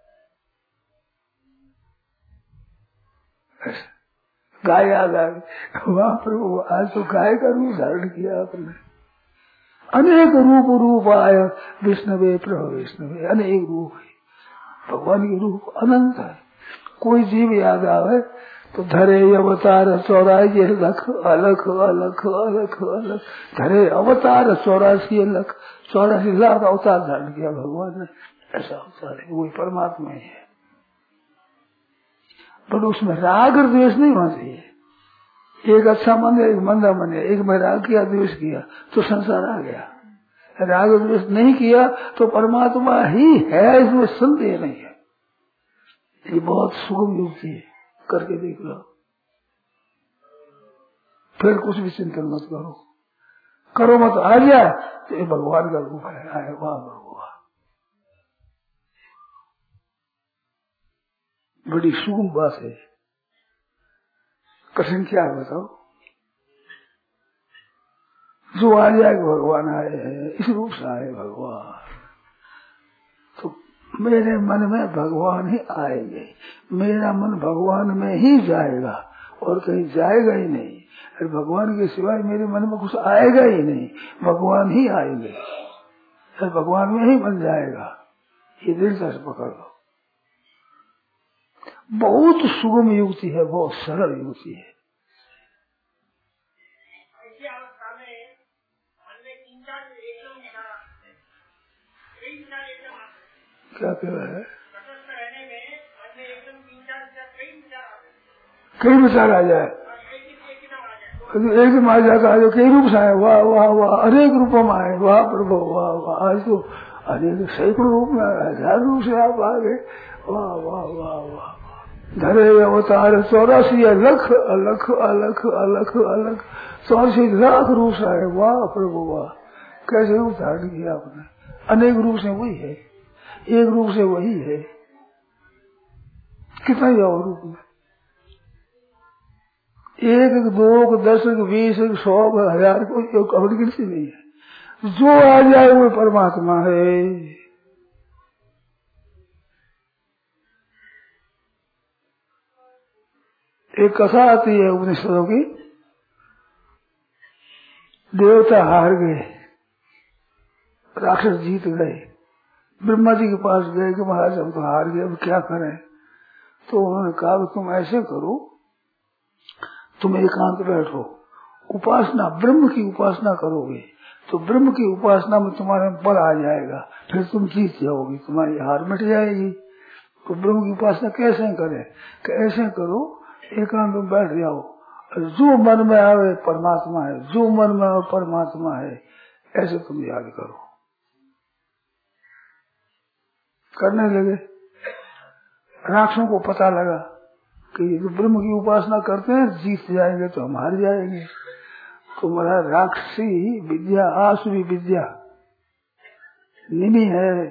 गाय आ गई, वाह प्रभु, आज तो गाय का रूप धारण किया आपने। अनेक रूप आय विष्णुवे प्रभु विष्णुवे, अनेक रूप है भगवान के रूप, अनंत है। कोई जीव याद आवे तो धरे अवतार 84 लख अलख अलख अलख अलख, धरे अवतार 84 लख 84 लाख अवतार धारण किया भगवान ने, ऐसा अवतार है, वही परमात्मा ही है। पर उसमें राग और द्वेष नहीं होना चाहिए। एक अच्छा मन है, एक मंदा मन है, एक में राग किया द्वेष किया तो संसार आ गया। राग द्वेष नहीं किया तो परमात्मा ही है, इसमें संदेह नहीं है। ये बहुत सुगम युक्ति है, करके देख लो, फिर कुछ भी चिंतन मत करो, करो मत, आ जाए तो ये भगवान का रूप है, आए वाह भगवान। बड़ी सुगम बात है, कठिन क्या है बताओ। जो आ जाएगा भगवान आए हैं, इस रूप से आए भगवान, तो मेरे मन में भगवान ही आएंगे, मेरा मन भगवान में ही जाएगा और कहीं जाएगा ही नहीं। और भगवान के सिवाय मेरे मन में कुछ आएगा ही नहीं, भगवान ही आएंगे, और भगवान में ही मन जाएगा। ये दृढ़ता से पकड़ लो। बहुत सुगम युक्ति है, बहुत सरल युक्ति है। क्या कह रहा है? कई विचार आ जाए, एकदम आ जाता है, कई रूप से आए, वाह वाह वाह, अनेक रूपों में आए, वाह प्रभु वाह वाह। आज तो अनेक सैकड़ों रूप में, 1000 रूप से आप आ गए, वाह वाह वाह वाह। धरे अवतार 84 लख अलख अलख अलख अलख 84 लाख रूप से आए, वाह प्रभु वाह। कैसे रूप धारण किया आपने, अनेक रूप से वही है, एक रूप से वही है, कितना जाओ रूप में, 1 2 10 20 100 1000 कोई कबड़ गिनती नहीं है। जो आ जाए वो परमात्मा है। एक कथा आती है उपनिषदों की, देवता हार गए, राक्षस जीत गए, ब्रह्मा जी के पास गए कि महाराज हम तो हार गए, अब क्या करें। तो उन्होंने कहा तुम ऐसे करो, तुम एकांत बैठो, उपासना ब्रह्म की उपासना करोगे तो ब्रह्म की उपासना में तुम्हारे बल आ जाएगा, फिर तुम जीत जाओगी, तुम्हारी हार मिट जाएगी। तो ब्रह्म की उपासना कैसे करें? कैसे करो, एकांत में बैठ जाओ, जो मन में आवे परमात्मा है, जो मन में आवे परमात्मा है, ऐसे तुम याद करो। करने लगे, राक्षसों को पता लगा कि जो ब्रह्म की उपासना करते हैं जीत जाएंगे तो हम हार जाएंगे। तो हमारा राक्षसी विद्या, आसुरी विद्या, निमि है,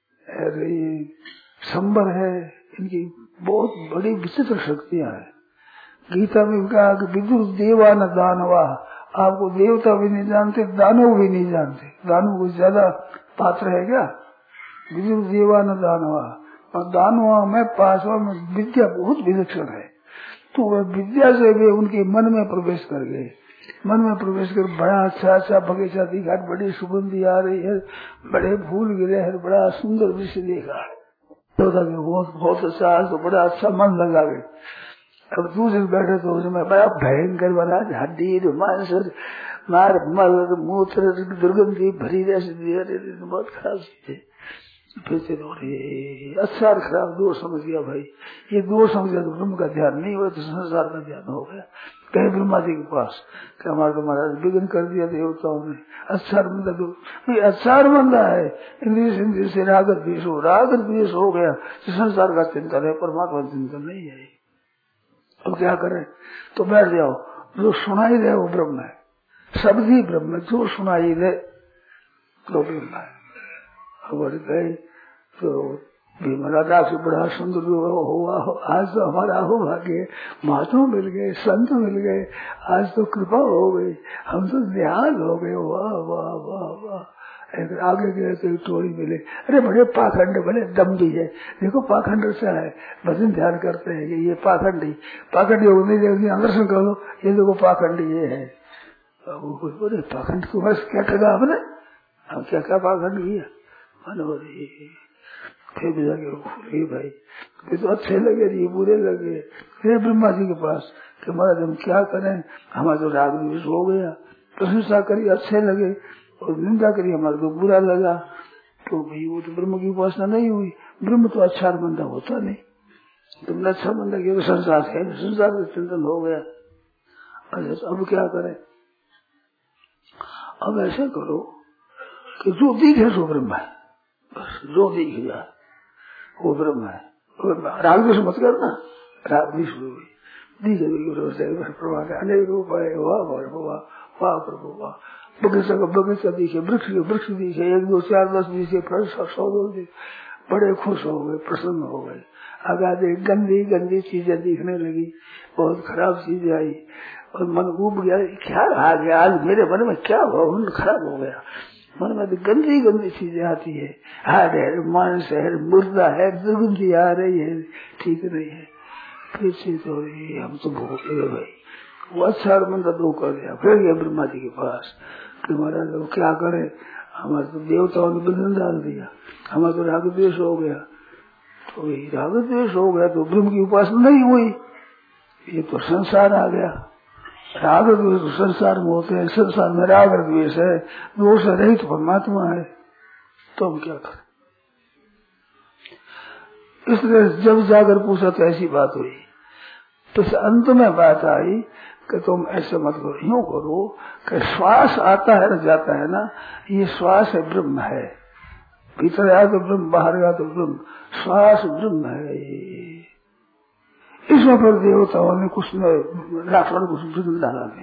संबर है, इनकी बहुत बड़ी विचित्र शक्तियां हैं। गीता में कहा कि विदुर देवा न दानवा, आपको देवता भी नहीं जानते, दानव भी नहीं जानते। दानव को ज्यादा पात्र है क्या? विद्युत देवा न दानवा, और दानवा में पासवा में विद्या बहुत विलक्षण है। तो वह विद्या से वे उनके मन में प्रवेश कर गए। मन में प्रवेश कर बड़ा अच्छा अच्छा बगीचा दिखा, बड़ी सुगंधी आ रही है, बड़े फूल गिरे हैं, बड़ा सुंदर दृश्य देखा। तो बहुत अच्छा, तो बड़ा अच्छा मन लगा गए। अब दूसरे बैठे तो उसमें बड़ा भयंकर बना, हड्डी मांस मार मल मूत्र दुर्गंधी भरी रहती, बहुत खराब चीज है। फिर से अच्छा खराब दो समझ गया भाई, ये दो समझ गया तो ब्रह्म का ध्यान नहीं हुआ तो संसार का ध्यान हो गया। कहे ब्रह्मा जी के पास कि हमारा तो महाराज विघ्न कर दिया देवताओं ने, अच्छा बंदा अच्छा बंदा है, इंद्रिय से राग द्वेष हो गया तो संसार का चिंतन है, परमात्मा चिंतन नहीं है। अब क्या करें? तो बैठ जाओ, जो सुनाई दे वो ब्रह्म है, शब्द ही ब्रह्म है, जो सुनाई दे तो ब्रह्म है। गए तो भीमराजा से बड़ा सुंदर हुआ, आज तो हमारा हो भाग्य, महात्मा मिल गए, संत मिल गए, आज तो कृपा हो गई, हम तो ध्यान हो गए। वाह वाह वाह वाह। आगे गए तो टोरी मिले, अरे बड़े पाखंड, बड़े दम भी है, देखो पाखंड अच्छा है, भजन ध्यान करते हैं कि ये पाखंडी योग नहीं देखिए, दर्शन कर लो, ये देखो पाखंडी ये है। बोले पाखंड को बस क्या ठगा आपने, हम क्या क्या पाखंड किया। फिर भी जाके भाई ये तो अच्छे लगे, ये बुरे लगे। फिर ब्रह्मा जी के पास कि महाराज हम क्या करें, हमारा तो राग द्वेष हो गया, प्रशंसा करी अच्छे लगे और निंदा करी हमारा तो बुरा लगा। तो भाई वो तो ब्रह्म की उपासना नहीं हुई, ब्रह्म तो अच्छा बंदा होता नहीं, तुमने अच्छा बंदा किया, संसार है, संसार का चिंतन हो गया। अच्छा अब क्या करें? अब ऐसा करो कि जो दिखे सो ब्रह्म है, बस जो दिख जाए वो ब्रह्म है। राग द्वेष मत करना, राग द्वेष प्रभा के अनेक रूप है, वाह प्रभु वाह। बगीचा का बगीचा दिखे, वृक्ष दिखे, 1 2 4 10 दिखे, 100 दिखे, बड़े खुश हो गए, प्रसन्न हो गए। आगे गंदी चीजें दिखने लगी, बहुत खराब चीजें आई और मन उब गया, क्या आ गया आज मेरे मन में, क्या हुआ, मन खराब हो गया। मन में तो गंदी चीजें आती है, हाड है, मांस है, मुर्दा है, दुर्गंधी आ रही है, ठीक नहीं है। फिर से तो हम तो भोगे भाई, वो अच्छा बंदा दो कर दिया। फिर गया ब्रह्मा जी के पास कि महाराज अब क्या करे, हमारे तो देवताओं ने बंधन डाल दिया, हमारा तो राग द्वेष हो गया। तो राग द्वेष हो गया तो ब्रह्म की उपासना नहीं हुई, ये तो संसार आ गया। राग द्वेष संसार में होते हैं, संसार में राग द्वेष है, दोष रहित परमात्मा है, तो हम क्या करें? इसलिए जब जाकर पूछा तो ऐसी बात हुई। तो अंत में बात आई कि तुम ऐसे मत करो, यूं करो कि श्वास आता है ना जाता है ना, ये श्वास है ब्रह्म है, भीतर आया तो ब्रह्म, बाहर गया तो ब्रह्म, श्वास ब्रह्म है। इसमें फिर देवताओं ने कुछ रावण कुछ विघ्न डाला नहीं,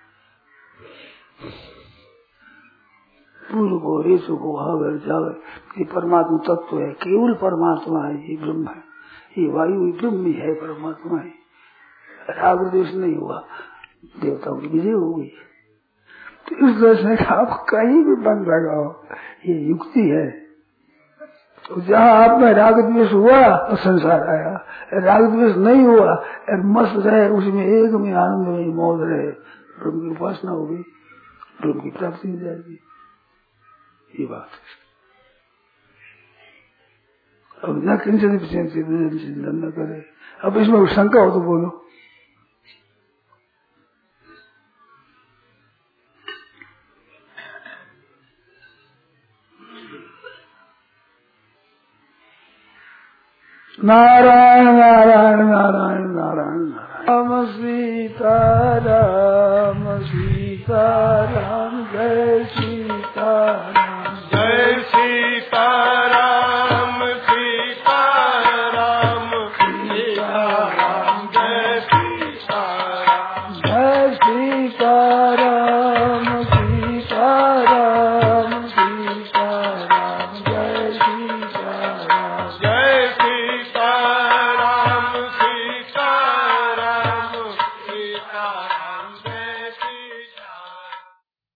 पूर्व को रेसु को हवर जावर, ये परमात्मा तत्व है, केवल परमात्मा है, ये ब्रह्म है, ये वायु ब्रह्म ही है, परमात्मा है। राग द्वेष नहीं हुआ, देवताओं की विजय हो गई। तो इस तरह से आप कहीं भी बन लगाओ, ये युक्ति है। तो जहाँ आप में राग द्वेष हुआ तो संसार आया, राग द्वेष नहीं हुआ और मस्त रहे, उसमें एक में आनंद में मौज रहे, ब्रह्म की उपासना होगी, ब्रह्म की प्राप्ति हो जाएगी। ये बात अब न किंचन चिंतन न करे। अब इसमें शंका हो तो बोलो। नारायण नारायण नारायण नारायण नारायण, राम सीता राम सीता राम।